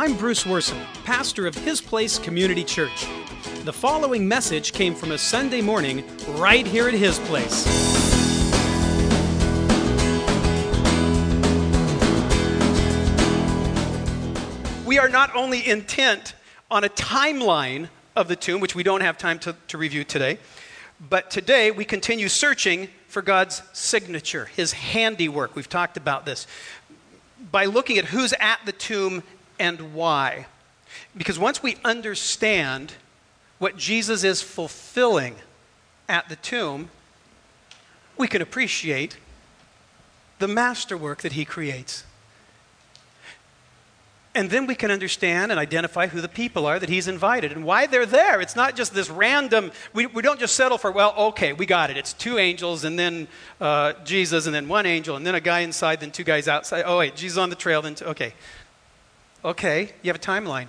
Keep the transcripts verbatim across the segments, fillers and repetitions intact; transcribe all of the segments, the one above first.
I'm Bruce Worson, pastor of His Place Community Church. The following message came from a Sunday morning right here at His Place. We are not only intent on a timeline of the tomb, which we don't have time to, to review today, but today we continue searching for God's signature, His handiwork. We've talked about this by looking at who's at the tomb and why. Because once we understand what Jesus is fulfilling at the tomb, we can appreciate the masterwork that He creates. And then we can understand and identify who the people are that He's invited and why they're there. It's not just this random, we, we don't just settle for, well, okay, we got it. It's two angels and then uh, Jesus and then one angel and then a guy inside, then two guys outside. Oh, wait, Jesus on the trail, then two, okay. Okay, you have a timeline.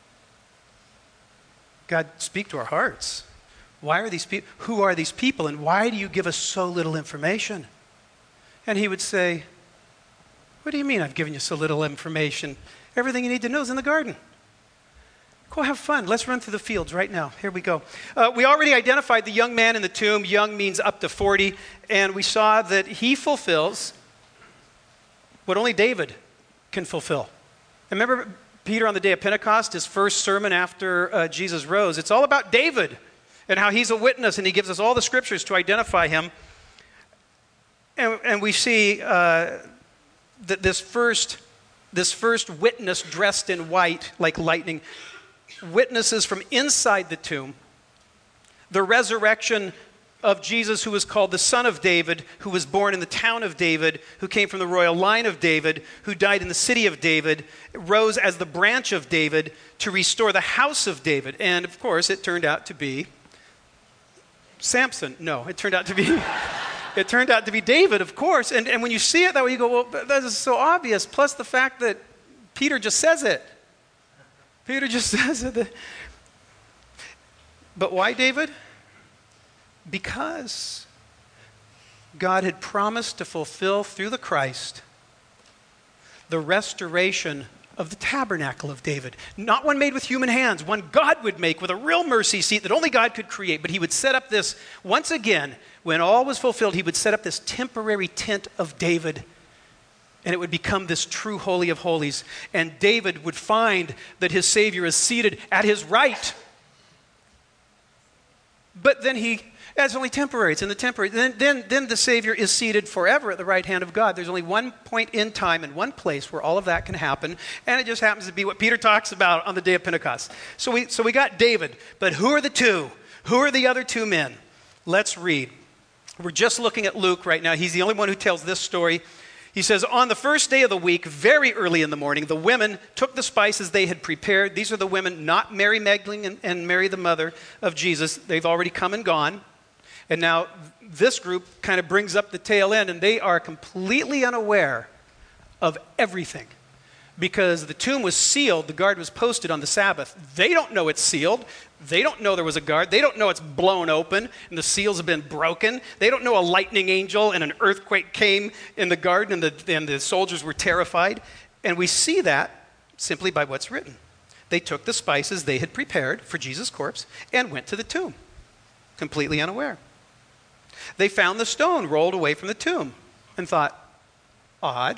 God, speak to our hearts. Why are these people, who are these people and why do you give us so little information? And He would say, what do you mean I've given you so little information? Everything you need to know is in the garden. Go have fun. Let's run through the fields right now. Here we go. Uh, we already identified the young man in the tomb. Young means up to forty. And we saw that he fulfills what only David can fulfill. And remember Peter on the day of Pentecost, his first sermon after uh, Jesus rose. It's all about David and how he's a witness. And he gives us all the scriptures to identify him. And, and we see uh, that this first... This first witness dressed in white like lightning witnesses from inside the tomb the resurrection of Jesus, who was called the Son of David, who was born in the town of David, who came from the royal line of David, who died in the city of David, rose as the branch of David to restore the house of David. And of course, it turned out to be Samson. No, it turned out to be... It turned out to be David, of course. And, and when you see it that way, you go, well, that is so obvious. Plus the fact that Peter just says it. Peter just says it. But why David? Because God had promised to fulfill through the Christ the restoration of the tabernacle of David. Not one made with human hands, one God would make with a real mercy seat that only God could create. But He would set up this, once again, when all was fulfilled, He would set up this temporary tent of David. And it would become this true Holy of Holies. And David would find that his Savior is seated at his right. But then he... That's only temporary. It's in the temporary. Then, then, then the Savior is seated forever at the right hand of God. There's only one point in time and one place where all of that can happen, and it just happens to be what Peter talks about on the day of Pentecost. So we, so we got David, but who are the two? Who are the other two men? Let's read. We're just looking at Luke right now. He's the only one who tells this story. He says, on the first day of the week, very early in the morning, the women took the spices they had prepared. These are the women, not Mary Magdalene and, and Mary the mother of Jesus. They've already come and gone. And now this group kind of brings up the tail end, and they are completely unaware of everything. Because the tomb was sealed, the guard was posted on the Sabbath. They don't know it's sealed. They don't know there was a guard. They don't know it's blown open and the seals have been broken. They don't know a lightning angel and an earthquake came in the garden and the, and the soldiers were terrified. And we see that simply by what's written. They took the spices they had prepared for Jesus' corpse and went to the tomb, completely unaware. They found the stone rolled away from the tomb and thought, odd.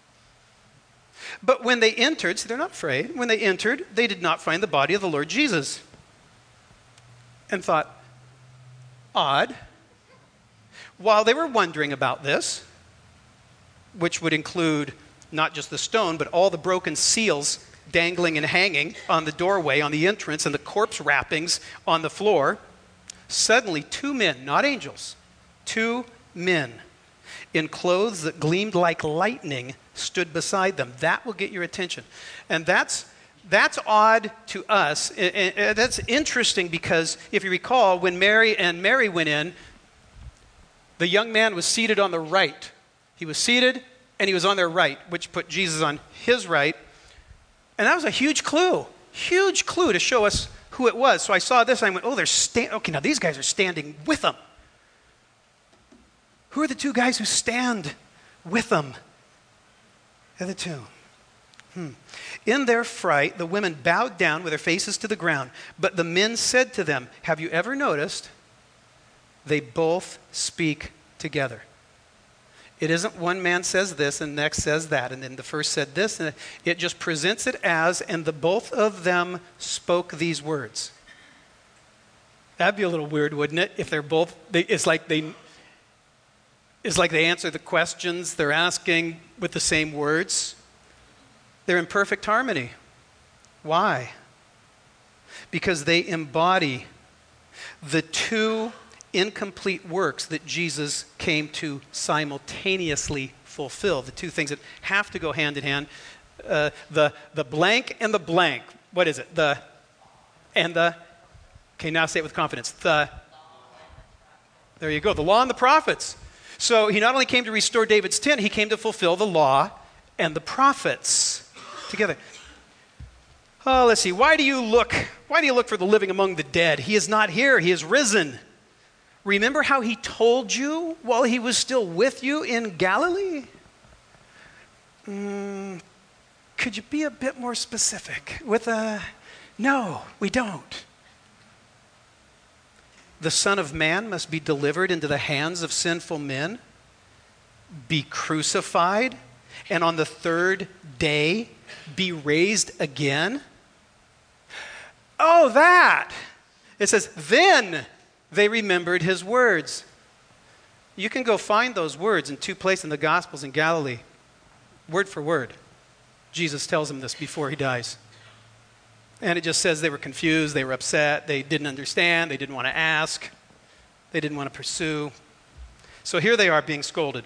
But when they entered, so they're not afraid, when they entered, they did not find the body of the Lord Jesus. And thought, odd. While they were wondering about this, which would include not just the stone, but all the broken seals dangling and hanging on the doorway, on the entrance, and the corpse wrappings on the floor, suddenly two men, not angels, two men in clothes that gleamed like lightning stood beside them. That will get your attention. And that's that's odd to us. And, and that's interesting because if you recall, when Mary and Mary went in, the young man was seated on the right. He was seated and he was on their right, which put Jesus on his right. And that was a huge clue, huge clue to show us who it was. So I saw this and I went, oh, they're sta- okay, now these guys are standing with them. Who are the two guys who stand with them at the tomb? Hmm. In their fright, the women bowed down with their faces to the ground. But the men said to them, have you ever noticed? They both speak together. It isn't one man says this and the next says that, and then the first said this, and it just presents it as, and the both of them spoke these words. That'd be a little weird, wouldn't it? If they're both, they, it's like they, it's like they answer the questions they're asking with the same words. They're in perfect harmony. Why? Because they embody the two incomplete works that Jesus came to simultaneously fulfill. The two things that have to go hand in hand. Uh, the, the blank and the blank. What is it? The and the, okay, now say it with confidence. The, there you go, the law and the prophets. So he not only came to restore David's tent, he came to fulfill the law and the prophets together. Oh, let's see. Why do you look, why do you look for the living among the dead? He is not here, he is risen. Remember how he told you while he was still with you in Galilee? Mm, could you be a bit more specific with a, no, we don't. The Son of Man must be delivered into the hands of sinful men, be crucified, and on the third day be raised again. Oh, that! It says, then they remembered his words. You can go find those words in two places in the Gospels in Galilee, word for word. Jesus tells them this before he dies. And it just says they were confused, they were upset, they didn't understand, they didn't want to ask, they didn't want to pursue. So here they are being scolded.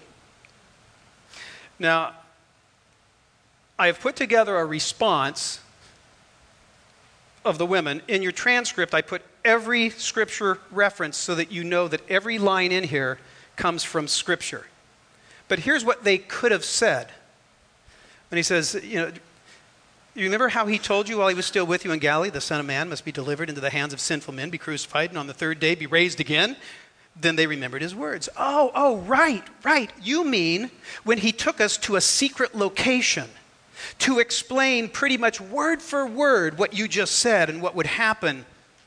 Now, I have put together a response of the women. In your transcript, I put every scripture reference so that you know that every line in here comes from scripture. But here's what they could have said. When he says, you know, you remember how he told you while he was still with you in Galilee, the Son of Man must be delivered into the hands of sinful men, be crucified, and on the third day be raised again? Then they remembered his words. Oh, oh, right, right. You mean when he took us to a secret location to explain pretty much word for word what you just said and what would happen.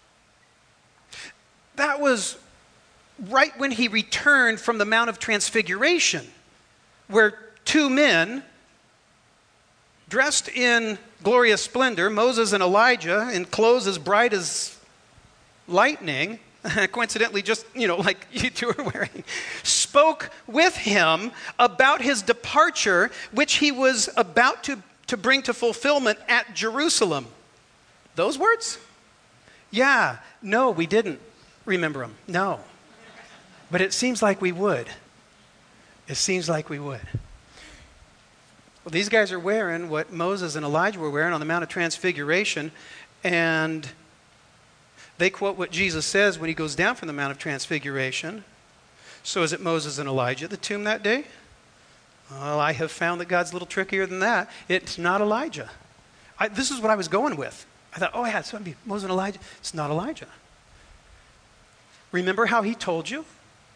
That was right when he returned from the Mount of Transfiguration, where two men dressed in glorious splendor, Moses and Elijah, in clothes as bright as lightning, coincidentally just, you know, like you two are wearing, spoke with him about his departure, which he was about to, to bring to fulfillment at Jerusalem. Those words? Yeah, no, we didn't remember them. No. But it seems like we would. It seems like we would. Well, these guys are wearing what Moses and Elijah were wearing on the Mount of Transfiguration, and they quote what Jesus says when he goes down from the Mount of Transfiguration. So is it Moses and Elijah at the tomb that day? Well, I have found that God's a little trickier than that. It's not Elijah. I, this is what I was going with. I thought, oh yeah, it's going to be Moses and Elijah. It's not Elijah. Remember how he told you?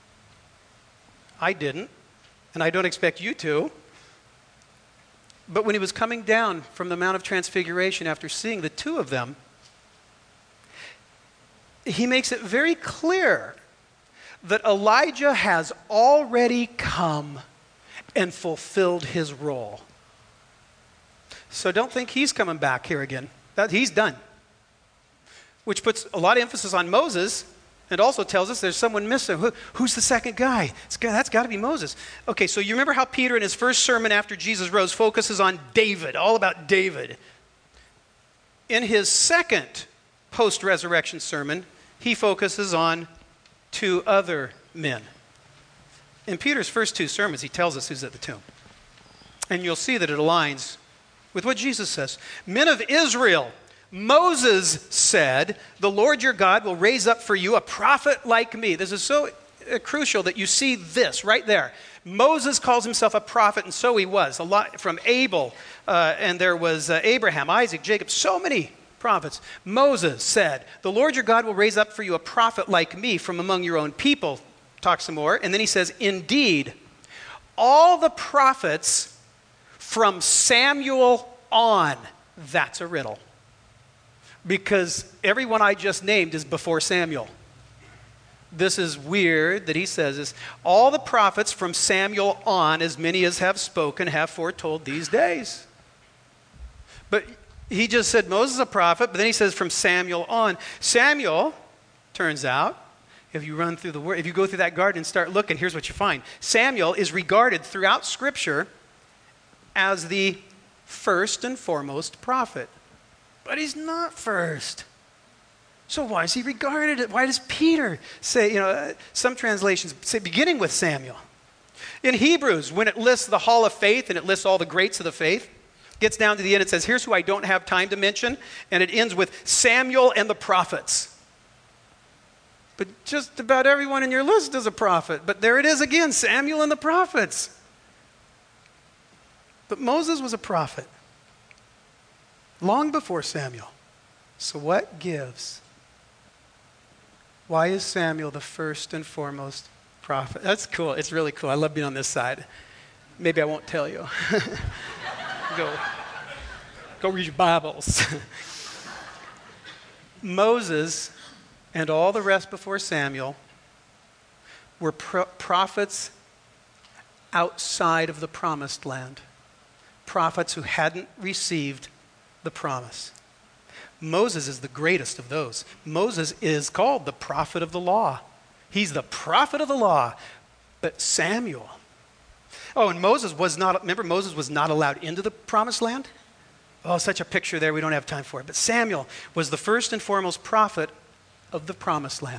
I didn't, and I don't expect you to. But when he was coming down from the Mount of Transfiguration after seeing the two of them, he makes it very clear that Elijah has already come and fulfilled his role. So don't think he's coming back here again. That he's done. Which puts a lot of emphasis on Moses and also tells us there's someone missing. Who, who's the second guy? It's, that's got to be Moses. Okay, so you remember how Peter in his first sermon after Jesus rose focuses on David, all about David. In his second post-resurrection sermon, he focuses on two other men. In Peter's first two sermons, he tells us who's at the tomb. And you'll see that it aligns with what Jesus says. Men of Israel, Moses said, the Lord your God will raise up for you a prophet like me. This is so uh, crucial that you see this right there. Moses calls himself a prophet, and so he was. A lot from Abel, uh, and there was uh, Abraham, Isaac, Jacob, so many prophets. Moses said, the Lord your God will raise up for you a prophet like me from among your own people. Talk some more. And then he says, indeed, all the prophets from Samuel on, that's a riddle. Because everyone I just named is before Samuel. This is weird that he says this. All the prophets from Samuel on, as many as have spoken, have foretold these days. But he just said Moses is a prophet, but then he says from Samuel on. Samuel, turns out, if you run through the word, if you go through that garden and start looking, here's what you find. Samuel is regarded throughout Scripture as the first and foremost prophet. But he's not first. So why is he regarded? Why does Peter say, you know, some translations say beginning with Samuel? In Hebrews, when it lists the hall of faith and it lists all the greats of the faith, gets down to the end, it says, here's who I don't have time to mention, and it ends with Samuel and the prophets. But just about everyone in your list is a prophet. But there it is again, Samuel and the prophets. But Moses was a prophet long before Samuel. So what gives? Why is Samuel the first and foremost prophet? That's cool. It's really cool. I love being on this side. Maybe I won't tell you. Go, go read your Bibles. Moses and all the rest before Samuel were pro- prophets outside of the promised land. Prophets who hadn't received the promise. Moses is the greatest of those. Moses is called the prophet of the law. He's the prophet of the law. But Samuel. Oh, and Moses was not, remember Moses was not allowed into the promised land? Oh, such a picture there, we don't have time for it. But Samuel was the first and foremost prophet of the promised land.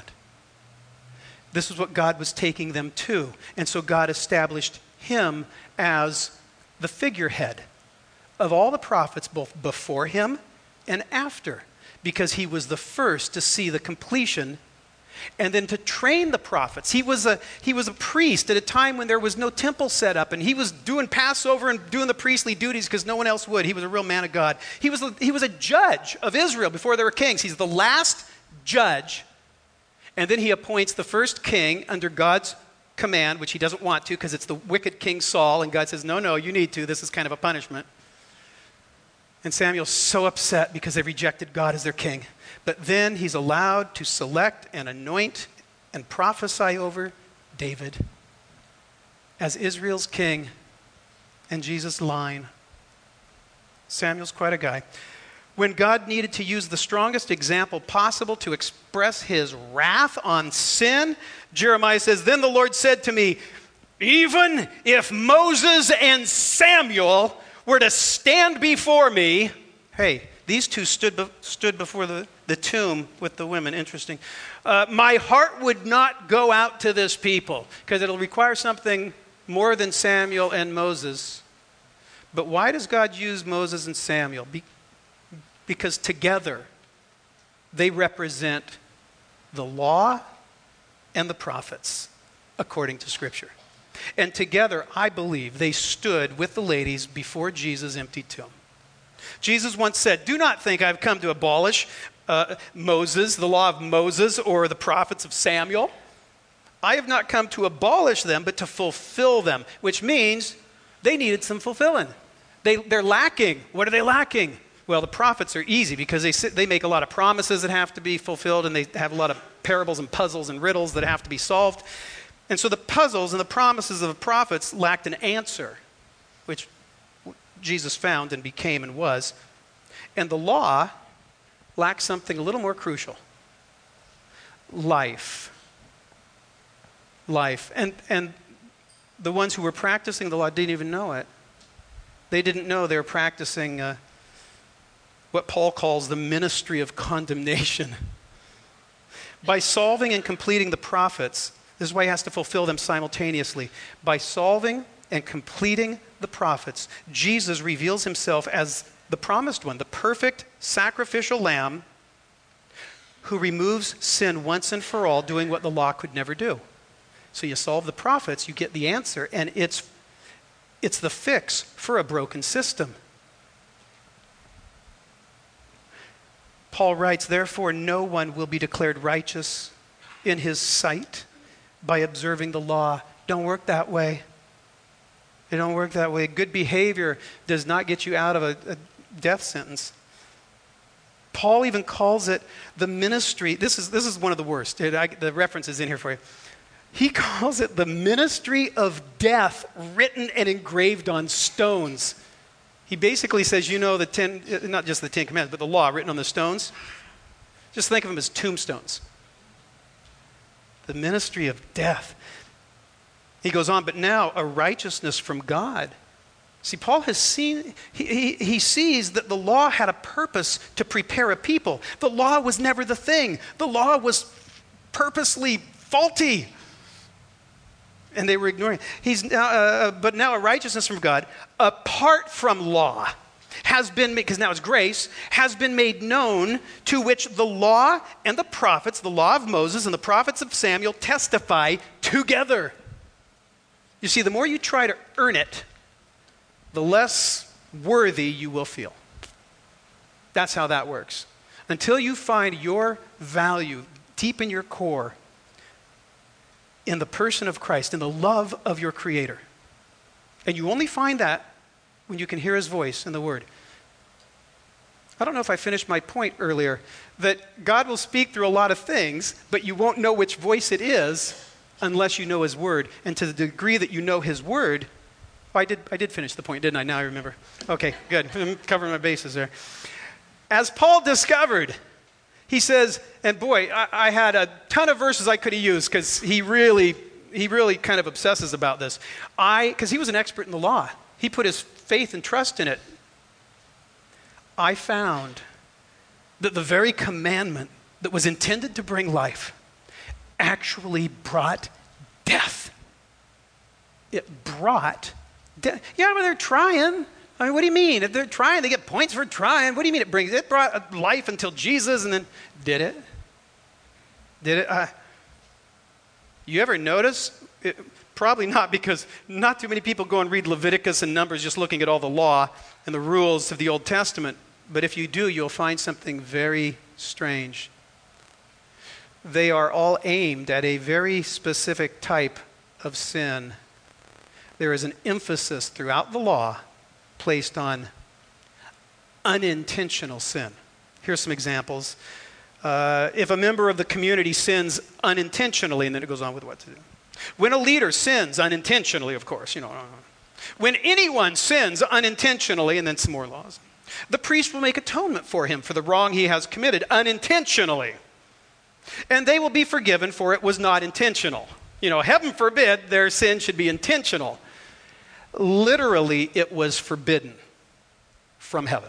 This is what God was taking them to. And so God established him as the figurehead of all the prophets, both before him and after, because he was the first to see the completion and then to train the prophets. He was a he was a priest at a time when there was no temple set up, and he was doing Passover and doing the priestly duties because no one else would. He was a real man of God. He was a, he was a judge of Israel before there were kings. He's the last judge, and then he appoints the first king under God's command, which he doesn't want to because it's the wicked King Saul, and God says, no, no, you need to. This is kind of a punishment. And Samuel's so upset because they rejected God as their king. But then he's allowed to select and anoint and prophesy over David as Israel's king and Jesus' line. Samuel's quite a guy. When God needed to use the strongest example possible to express his wrath on sin, Jeremiah says, then the Lord said to me, even if Moses and Samuel were to stand before me, hey, these two stood be- stood before the, the tomb with the women. Interesting. Uh, my heart would not go out to this people because it'll require something more than Samuel and Moses. But why does God use Moses and Samuel? Be- because together they represent the law and the prophets according to Scripture. And together, I believe, they stood with the ladies before Jesus' empty tomb. Jesus once said, do not think I've come to abolish uh, Moses, the law of Moses, or the prophets of Samuel. I have not come to abolish them, but to fulfill them, which means they needed some fulfilling. They, they're lacking. What are they lacking? Well, the prophets are easy because they sit, they make a lot of promises that have to be fulfilled, and they have a lot of parables and puzzles and riddles that have to be solved. And so the puzzles and the promises of the prophets lacked an answer, which Jesus found and became and was. And the law lacked something a little more crucial. Life. Life. And, and the ones who were practicing the law didn't even know it. They didn't know they were practicing uh, what Paul calls the ministry of condemnation. By solving and completing the prophets, this is why he has to fulfill them simultaneously. By solving and completing the prophets, Jesus reveals himself as the promised one, the perfect sacrificial lamb who removes sin once and for all, doing what the law could never do. So you solve the prophets, you get the answer, and it's, it's the fix for a broken system. Paul writes, therefore no one will be declared righteous in his sight by observing the law. Don't work that way. It don't work that way. Good behavior does not get you out of a, a death sentence. Paul even calls it the ministry. This is, this is one of the worst. It, I, the reference is in here for you. He calls it the ministry of death written and engraved on stones. He basically says, you know, the ten, not just the Ten Commandments, but the law written on the stones. Just think of them as tombstones. The ministry of death. He goes on, but now a righteousness from God. See, Paul has seen, he, he, he sees that the law had a purpose to prepare a people. The law was never the thing. The law was purposely faulty. And they were ignoring it. He's now, uh, but now a righteousness from God, apart from law, has been made, because now it's grace, has been made known, to which the law and the prophets, the law of Moses and the prophets of Samuel, testify together. You see, the more you try to earn it, the less worthy you will feel. That's how that works. Until you find your value deep in your core, in the person of Christ, in the love of your Creator. And you only find that when you can hear His voice in the Word. I don't know if I finished my point earlier, that God will speak through a lot of things, but you won't know which voice it is unless you know His Word. And to the degree that you know His Word, oh, I did, I did finish the point, didn't I? Now I remember. Okay, good. I'm covering my bases there. As Paul discovered, he says, and boy, I, I had a ton of verses I could have used because he really, he really kind of obsesses about this. I, because he was an expert in the law. He put his faith and trust in it. I found that the very commandment that was intended to bring life actually brought death. It brought death. Yeah, but they're trying. I mean, what do you mean? If they're trying, they get points for trying. What do you mean it brings? It brought life until Jesus, and then did it? Did it? Uh, you ever notice? It, probably not, because not too many people go and read Leviticus and Numbers just looking at all the law and the rules of the Old Testament. But if you do, you'll find something very strange. They are all aimed at a very specific type of sin. There is an emphasis throughout the law placed on unintentional sin. Here's some examples. Uh, if a member of the community sins unintentionally, and then it goes on with what to do. When a leader sins unintentionally, of course, you know. When anyone sins unintentionally, and then some more laws, the priest will make atonement for him for the wrong he has committed unintentionally. And they will be forgiven, for it was not intentional. You know, heaven forbid their sin should be intentional. Literally, it was forbidden from heaven.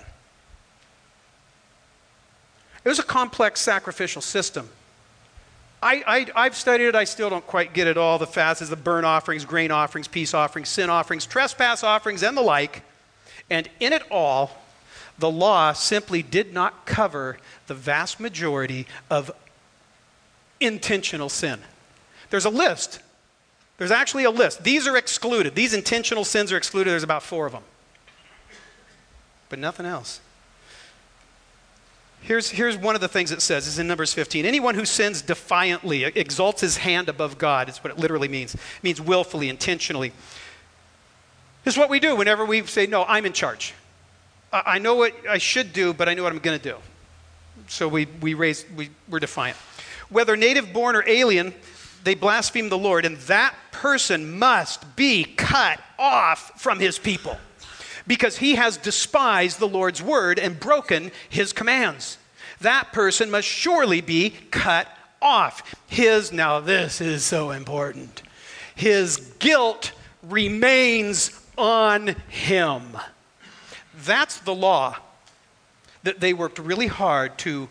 It was a complex sacrificial system. I, I, I've studied it. I still don't quite get it all. The fasts, the burnt offerings, grain offerings, peace offerings, sin offerings, trespass offerings, and the like. And in it all, the law simply did not cover the vast majority of intentional sin. There's a list. There's actually a list. These are excluded. These intentional sins are excluded. There's about four of them. But nothing else. Here's, here's one of the things it says. It's in Numbers fifteen. Anyone who sins defiantly, exalts his hand above God, is what it literally means. It means willfully, intentionally. This is what we do whenever we say, no, I'm in charge. I, I know what I should do, but I know what I'm going to do. So we, we raise, we, we're defiant. Whether native born or alien, they blaspheme the Lord, and that person must be cut off from his people because he has despised the Lord's word and broken his commands. That person must surely be cut off. His, now this is so important, his guilt remains on him. That's the law that they worked really hard to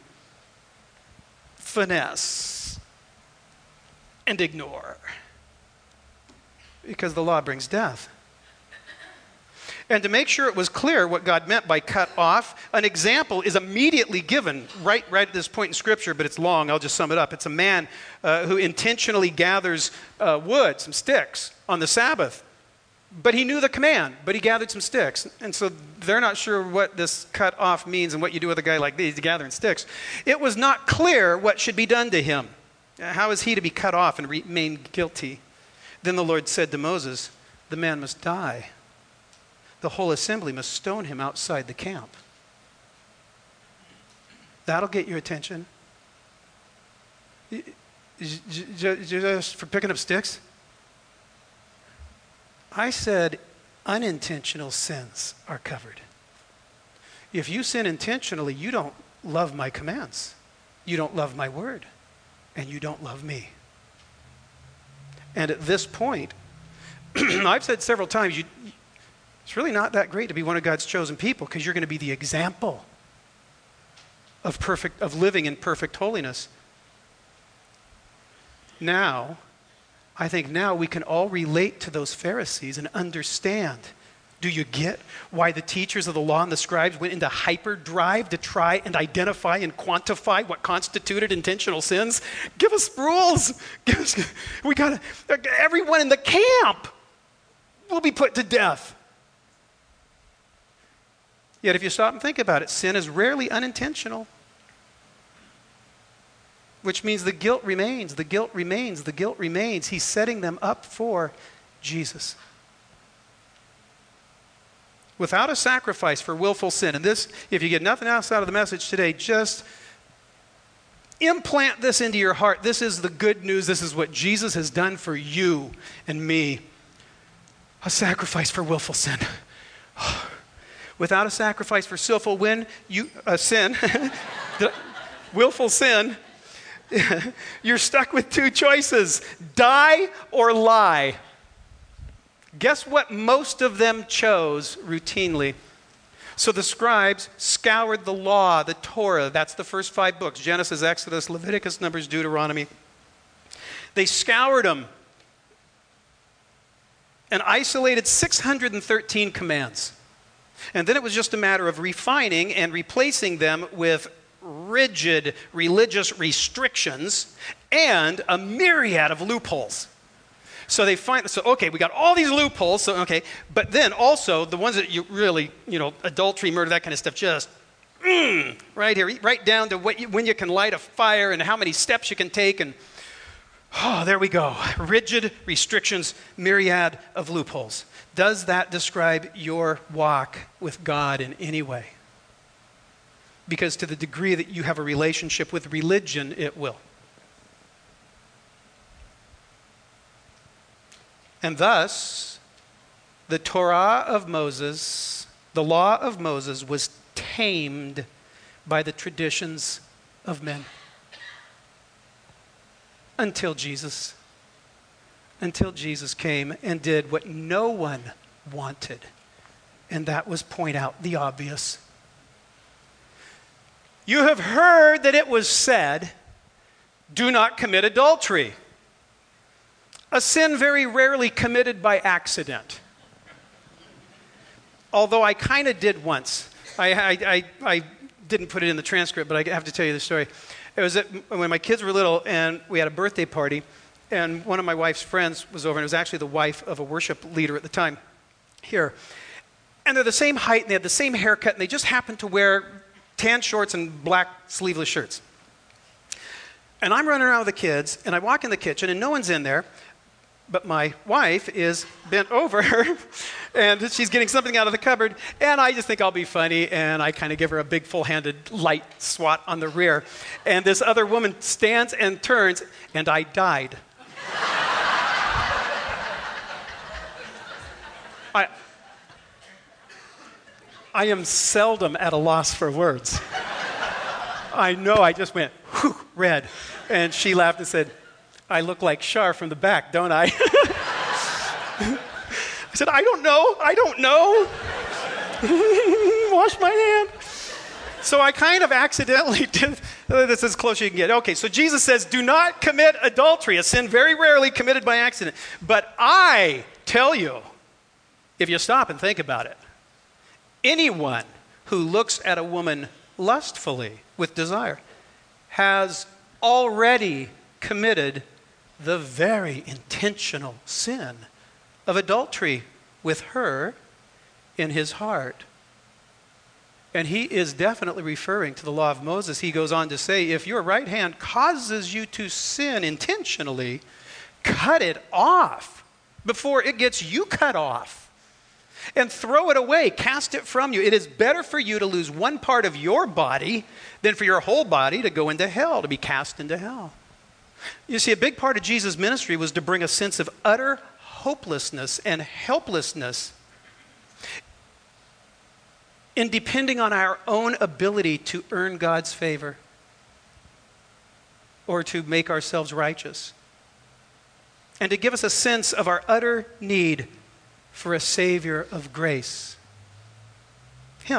finesse and ignore, because the law brings death. And to make sure it was clear what God meant by cut off, an example is immediately given right, right at this point in Scripture, but it's long. I'll just sum it up. It's a man uh, who intentionally gathers uh, wood, some sticks, on the Sabbath. But he knew the command, but he gathered some sticks. And so they're not sure what this cut off means and what you do with a guy like these, gathering sticks. It was not clear what should be done to him. How is he to be cut off and remain guilty? Then the Lord said to Moses, the man must die. The whole assembly must stone him outside the camp. That'll get your attention. Just for picking up sticks? I said unintentional sins are covered. If you sin intentionally, you don't love my commands. You don't love my word. And you don't love me. And at this point, I've said several times, you, it's really not that great to be one of God's chosen people because you're going to be the example of perfect, of living in perfect holiness. Now, I think now we can all relate to those Pharisees and understand. Do you get why the teachers of the law and the scribes went into hyperdrive to try and identify and quantify what constituted intentional sins? Give us rules. Give us, we got everyone in the camp will be put to death. Yet if you stop and think about it, sin is rarely unintentional. Which means the guilt remains, the guilt remains, the guilt remains. He's setting them up for Jesus. Without a sacrifice for willful sin. And this, if you get nothing else out of the message today, just implant this into your heart. This is the good news. This is what Jesus has done for you and me. A sacrifice for willful sin. Without a sacrifice for willful win, you, uh, sin, willful sin, you're stuck with two choices. Die or lie. Guess what most of them chose routinely? So the scribes scoured the law, the Torah. That's the first five books. Genesis, Exodus, Leviticus, Numbers, Deuteronomy. They scoured them and isolated six hundred thirteen commands. And then it was just a matter of refining and replacing them with rigid religious restrictions and a myriad of loopholes. So they find, so okay, we got all these loopholes, so okay, but then also the ones that you really, you know, adultery, murder, that kind of stuff, just mm, right here, right down to what you, when you can light a fire and how many steps you can take, and oh, there we go. Rigid restrictions, myriad of loopholes. Does that describe your walk with God in any way? Because to the degree that you have a relationship with religion, it will. And thus, the Torah of Moses, the law of Moses, was tamed by the traditions of men. Until Jesus. Until Jesus came and did what no one wanted. And that was point out the obvious. You have heard that it was said, do not commit adultery. A sin very rarely committed by accident. Although I kind of did once. I, I, I, I didn't put it in the transcript, but I have to tell you the story. It was at, when my kids were little, and we had a birthday party, and one of my wife's friends was over, and it was actually the wife of a worship leader at the time here. And they're the same height, and they had the same haircut, and they just happened to wear tan shorts and black sleeveless shirts. And I'm running around with the kids, and I walk in the kitchen, and no one's in there. But my wife is bent over, and she's getting something out of the cupboard, and I just think I'll be funny, and I kind of give her a big full-handed light swat on the rear. And this other woman stands and turns, and I died. I, I am seldom at a loss for words. I know, I just went, whew, red. And she laughed and said, I look like Shar from the back, don't I? I said, I don't know. I don't know. Wash my hand. So I kind of accidentally did. This is as close as you can get. Okay, so Jesus says, do not commit adultery, a sin very rarely committed by accident. But I tell you, if you stop and think about it, anyone who looks at a woman lustfully with desire has already committed the very intentional sin of adultery with her in his heart. And he is definitely referring to the law of Moses. He goes on to say, if your right hand causes you to sin intentionally, cut it off before it gets you cut off. and throw it away, cast it from you. It is better for you to lose one part of your body than for your whole body to go into hell, to be cast into hell. You see, a big part of Jesus' ministry was to bring a sense of utter hopelessness and helplessness in depending on our own ability to earn God's favor or to make ourselves righteous, and to give us a sense of our utter need for a Savior of grace, Him.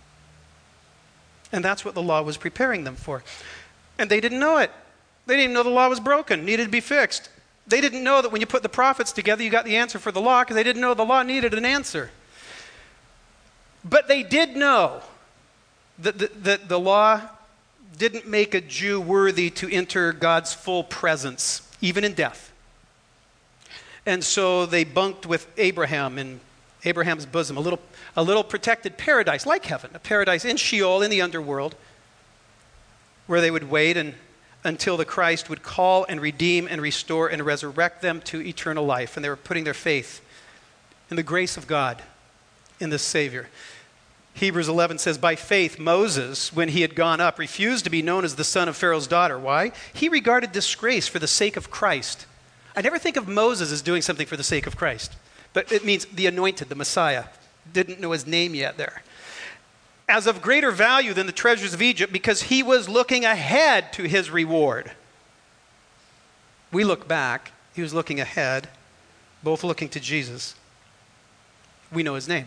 And that's what the law was preparing them for. And they didn't know it. They didn't even know the law was broken, needed to be fixed. They didn't know that when you put the prophets together, you got the answer for the law, because they didn't know the law needed an answer. But they did know that the, that the law didn't make a Jew worthy to enter God's full presence, even in death. And so they bunked with Abraham in Abraham's bosom, a little, a little protected paradise like heaven, a paradise in Sheol, in the underworld, where they would wait and, until the Christ would call and redeem and restore and resurrect them to eternal life. And they were putting their faith in the grace of God, in this Savior. Hebrews eleven says, by faith, Moses, when he had gone up, refused to be known as the son of Pharaoh's daughter. Why? He regarded disgrace for the sake of Christ. I never think of Moses as doing something for the sake of Christ, but it means the anointed, the Messiah. Didn't know his name yet there. As of greater value than the treasures of Egypt, because he was looking ahead to his reward. We look back. He was looking ahead, both looking to Jesus. We know his name.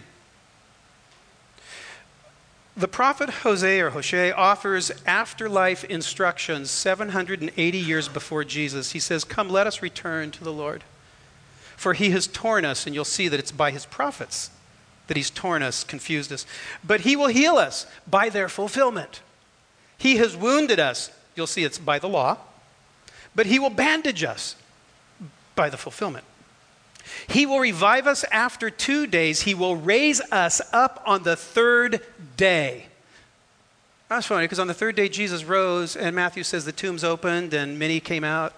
The prophet Hosea or Hosea offers afterlife instructions seven hundred eighty years before Jesus. He says, come, let us return to the Lord. For he has torn us, and you'll see that it's by his prophets that he's torn us, confused us. But he will heal us by their fulfillment. He has wounded us. You'll see it's by the law. But he will bandage us by the fulfillment. He will revive us after two days. He will raise us up on the third day. That's funny, because on the third day Jesus rose, and Matthew says the tombs opened and many came out.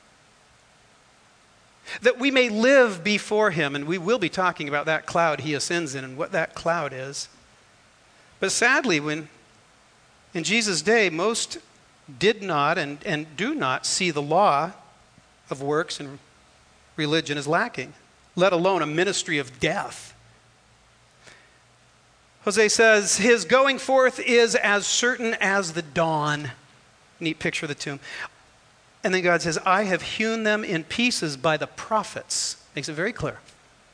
That we may live before him, and we will be talking about that cloud he ascends in and what that cloud is. But sadly, when in Jesus' day, most did not and, and do not see the law of works and religion as lacking, let alone a ministry of death. Hosea says, his going forth is as certain as the dawn. Neat picture of the tomb. And then God says, I have hewn them in pieces by the prophets. Makes it very clear.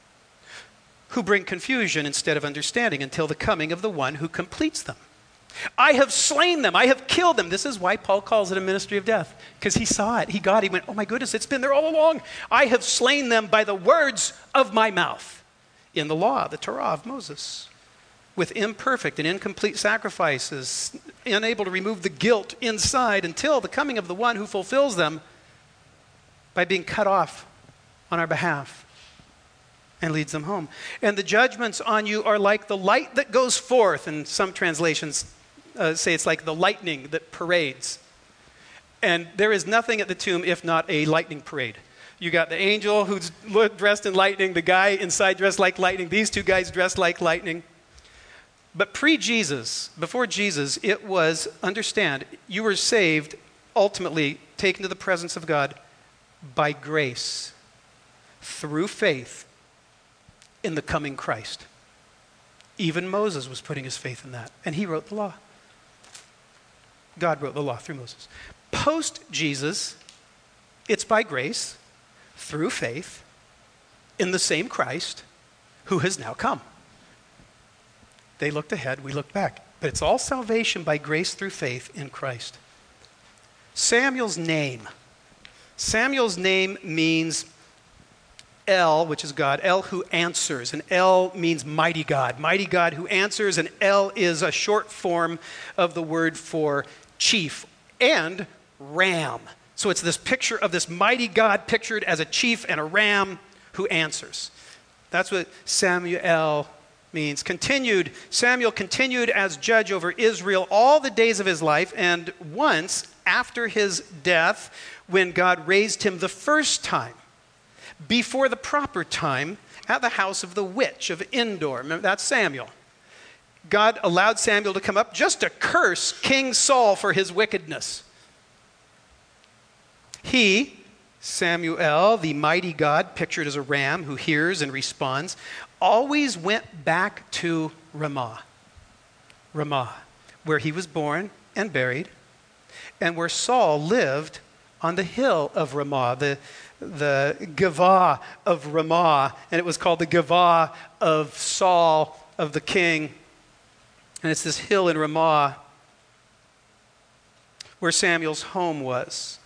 Who bring confusion instead of understanding until the coming of the one who completes them. I have slain them. I have killed them. This is why Paul calls it a ministry of death. Because he saw it. He got it. He went, oh my goodness, it's been there all along. I have slain them by the words of my mouth. In the law, the Torah of Moses. With imperfect and incomplete sacrifices, unable to remove the guilt inside until the coming of the one who fulfills them by being cut off on our behalf and leads them home. And the judgments on you are like the light that goes forth, and some translations uh, say it's like the lightning that parades. And there is nothing at the tomb if not a lightning parade. You got the angel who's dressed in lightning, the guy inside dressed like lightning, these two guys dressed like lightning. But pre-Jesus, before Jesus, it was, understand, you were saved, ultimately taken to the presence of God by grace, through faith in the coming Christ. Even Moses was putting his faith in that, and he wrote the law. God wrote the law through Moses. Post-Jesus, it's by grace, through faith, in the same Christ who has now come. They looked ahead, we looked back. But it's all salvation by grace through faith in Christ. Samuel's name. Samuel's name means El, which is God. El who answers. And El means mighty God. Mighty God who answers. And El is a short form of the word for chief and ram. So it's this picture of this mighty God pictured as a chief and a ram who answers. That's what Samuel means. Continued, Samuel continued as judge over Israel all the days of his life, and once after his death, when God raised him the first time, before the proper time, at the house of the witch of Endor. Remember, that's Samuel. God allowed Samuel to come up just to curse King Saul for his wickedness. He, Samuel, the mighty God, pictured as a ram who hears and responds, always went back to Ramah. Ramah, where he was born and buried, and where Saul lived on the hill of Ramah, the, the Gavah of Ramah, and it was called the Gavah of Saul, of the king. And it's this hill in Ramah where Samuel's home was.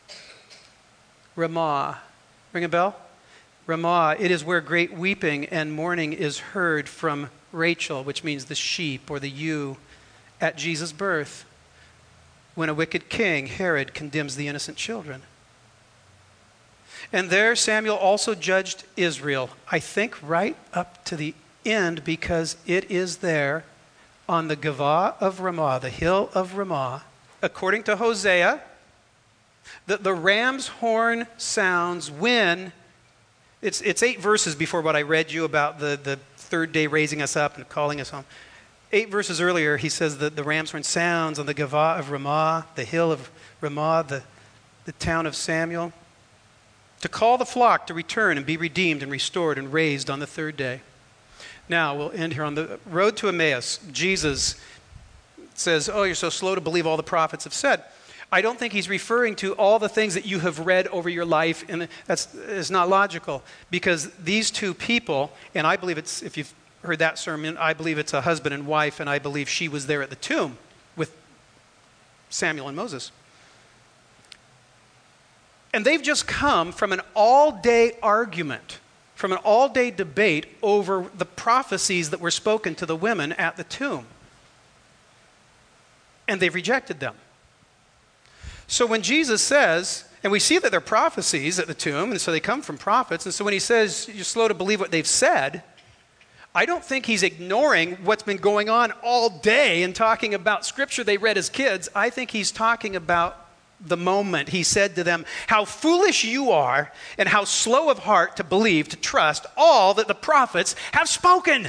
Ramah. Ring a bell? Ramah. It is where great weeping and mourning is heard from Rachel, which means the sheep or the ewe, at Jesus' birth, when a wicked king, Herod, condemns the innocent children. And there Samuel also judged Israel, I think right up to the end, because it is there on the Gavah of Ramah, the hill of Ramah, according to Hosea, that the ram's horn sounds when, it's, it's eight verses before what I read you about the, the third day raising us up and calling us home. Eight verses earlier, he says that the ram's horn sounds on the Gavah of Ramah, the hill of Ramah, the, the town of Samuel, to call the flock to return and be redeemed and restored and raised on the third day. Now, we'll end here. On the road to Emmaus, Jesus says, oh, you're so slow to believe all the prophets have said. I don't think he's referring to all the things that you have read over your life, and that's is not logical, because these two people, and I believe it's, if you've heard that sermon, I believe it's a husband and wife, and I believe she was there at the tomb with Samuel and Moses. And they've just come from an all-day argument, from an all-day debate over the prophecies that were spoken to the women at the tomb. And they've rejected them. So when Jesus says, and we see that they're prophecies at the tomb, and so they come from prophets, and so when he says you're slow to believe what they've said, I don't think he's ignoring what's been going on all day and talking about scripture they read as kids. I think he's talking about the moment he said to them, how foolish you are and how slow of heart to believe, to trust all that the prophets have spoken. I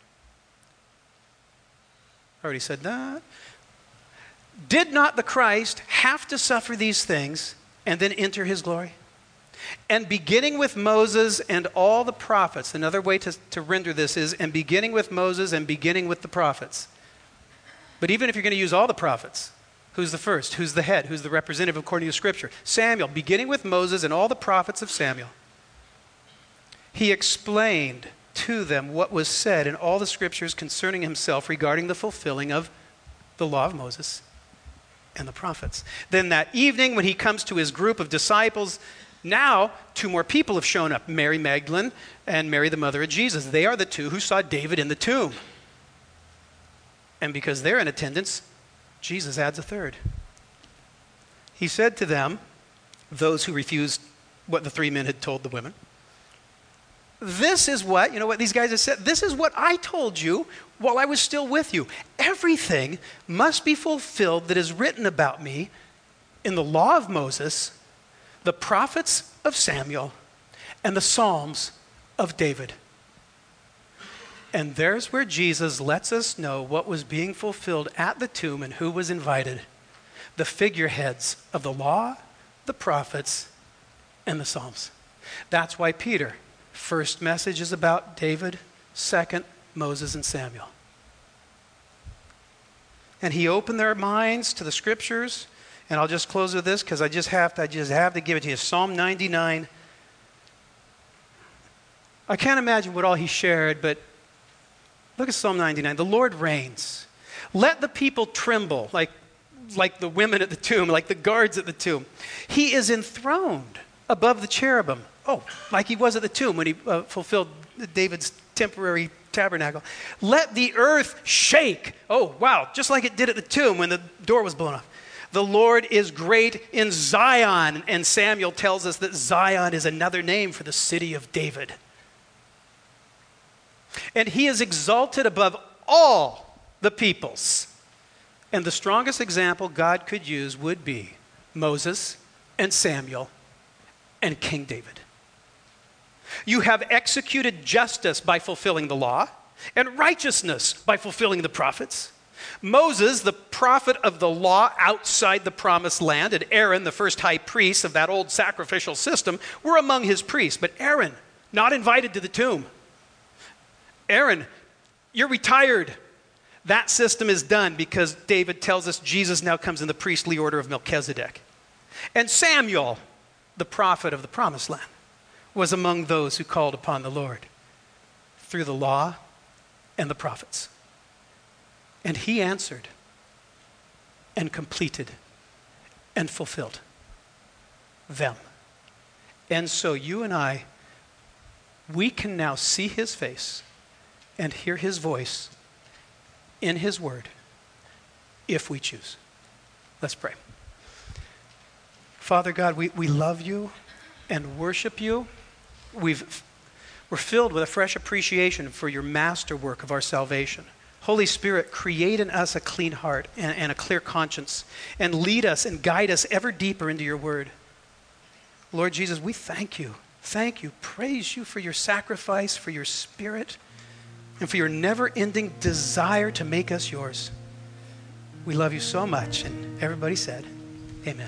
already said that. Did not the Christ have to suffer these things and then enter his glory? And beginning with Moses and all the prophets, another way to, to render this is, and beginning with Moses and beginning with the prophets. But even if you're going to use all the prophets, who's the first? Who's the head? Who's the representative according to Scripture? Samuel, beginning with Moses and all the prophets of Samuel. He explained to them what was said in all the Scriptures concerning himself regarding the fulfilling of the law of Moses and the prophets. Then that evening when he comes to his group of disciples, now two more people have shown up, Mary Magdalene and Mary the mother of Jesus. They are the two who saw David in the tomb. And because they're in attendance, Jesus adds a third. He said to them, those who refused what the three men had told the women, this is what, you know what these guys have said, this is what I told you while I was still with you. Everything must be fulfilled that is written about me in the law of Moses, the prophets of Samuel, and the Psalms of David. And there's where Jesus lets us know what was being fulfilled at the tomb and who was invited. The figureheads of the law, the prophets, and the Psalms. That's why Peter, first message is about David, second, Moses and Samuel. And he opened their minds to the Scriptures. And I'll just close with this because I just have to, I just have to give it to you. Psalm ninety-nine. I can't imagine what all he shared, but look at Psalm ninety-nine. The Lord reigns. Let the people tremble, like, like the women at the tomb, like the guards at the tomb. He is enthroned above the cherubim. Oh, like he was at the tomb when he uh, fulfilled David's temporary tabernacle. Let the earth shake. Oh, wow, just like it did at the tomb when the door was blown off. The Lord is great in Zion. And Samuel tells us that Zion is another name for the city of David. And he is exalted above all the peoples. And the strongest example God could use would be Moses and Samuel and King David. You have executed justice by fulfilling the law, and righteousness by fulfilling the prophets. Moses, the prophet of the law outside the promised land, and Aaron, the first high priest of that old sacrificial system, were among his priests. But Aaron, not invited to the tomb. Aaron, you're retired. That system is done because David tells us Jesus now comes in the priestly order of Melchizedek. And Samuel, the prophet of the promised land, was among those who called upon the Lord through the law and the prophets. And he answered and completed and fulfilled them. And so you and I, we can now see his face and hear his voice in his word if we choose. Let's pray. Father God, we, we love you and worship you. We've, we're filled with a fresh appreciation for your masterwork of our salvation. Holy Spirit, create in us a clean heart and, and a clear conscience, and lead us and guide us ever deeper into your word. Lord Jesus, we thank you. Thank you. Praise you for your sacrifice, for your spirit, and for your never-ending desire to make us yours. We love you so much. And everybody said, amen.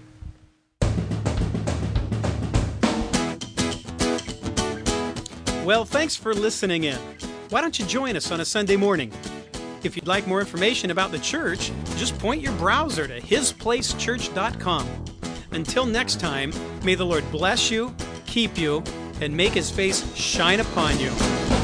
Well, thanks for listening in. Why don't you join us on a Sunday morning? If you'd like more information about the church, just point your browser to his place church dot com. Until next time, may the Lord bless you, keep you, and make his face shine upon you.